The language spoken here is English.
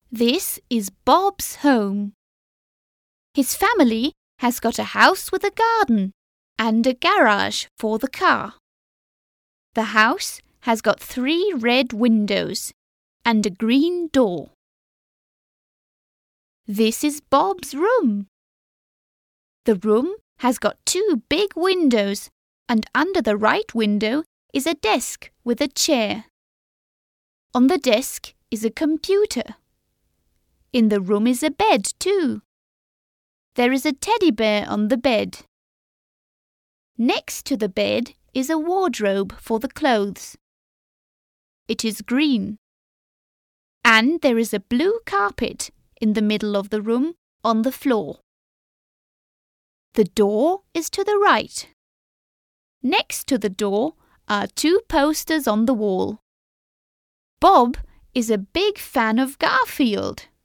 This is Bob's home. His family has got a house with a garden and a garage for the car. The house has got 3 red windows and a green door. This is Bob's room. The room has got 2 big windows, and under the right window is a desk with a chair. On the desk is a computer. In the room is a bed too. There is a teddy bear on the bed. Next to the bed is a wardrobe for the clothes. It is green. And there is a blue carpet in the middle of the room on the floor. The door is to the right. Next to the door are 2 posters on the wall. Bob is a big fan of Garfield.